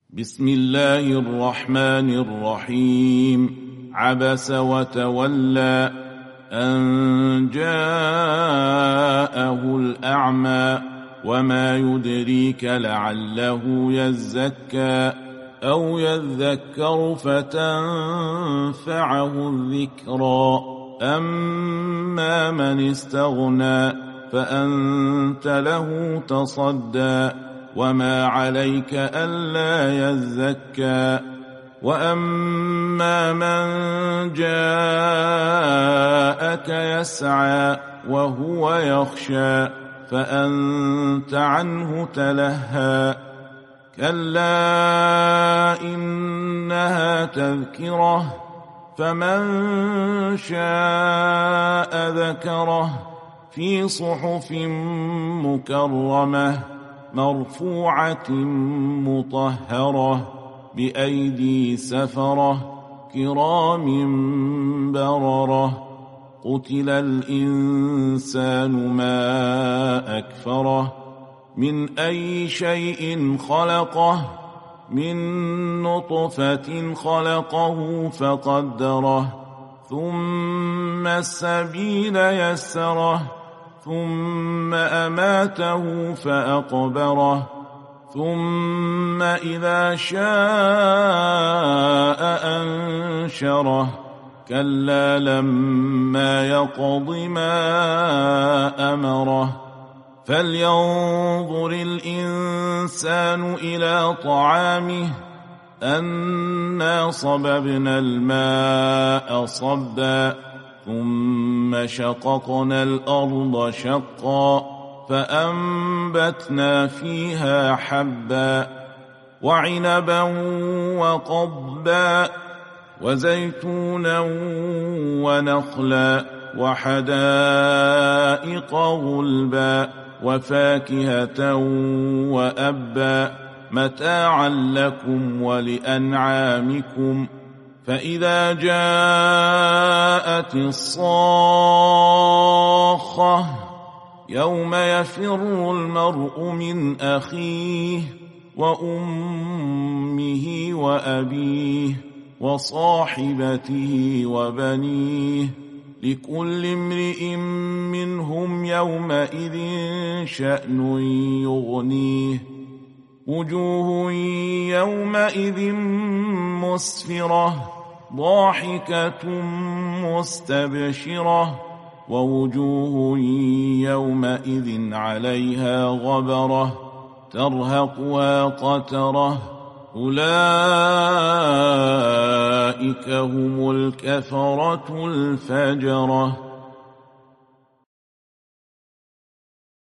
بسم الله الرحمن الرحيم. عبس وتولى أن جاءه الأعمى وما يدريك لعله يزكى أو يذكر فتنفعه الذكرى. أما من استغنى فأنت له تصدى وما عليك ألا يزكى. وأما من جاءك يسعى وهو يخشى فأنت عنه تلهى. كلا إنها تذكرة فمن شاء ذكره في صحف مكرمة مرفوعة مطهرة بأيدي سفرة كرام بررة. قتل الإنسان ما أكفره من أي شيء خلقه من نطفة خلقه فقدره ثم السبيل يسره ثم أماته فأقبره ثم إذا شاء أنشره. كلا لما يقض ما أمره. فلينظر الإنسان إلى طعامه أنا صببنا الماء صبا ثم شققنا الأرض شقا فأنبتنا فيها حبا وعنبا وقضبا وزيتونا ونخلا وحدائق غلبا وفاكهة وأبا متاعا لكم ولأنعامكم. فإذا جاءت الصاخة يوم يفر المرء من أخيه وأمه وأبيه وصاحبته وبنيه لكل امرئ منهم يومئذ شأن يغنيه. وجوه يومئذ مسفرة ضاحكة مستبشرة ووجوه يومئذ عليها غبرة ترهقها قترة. أولئك هم الكفرة الفجرة.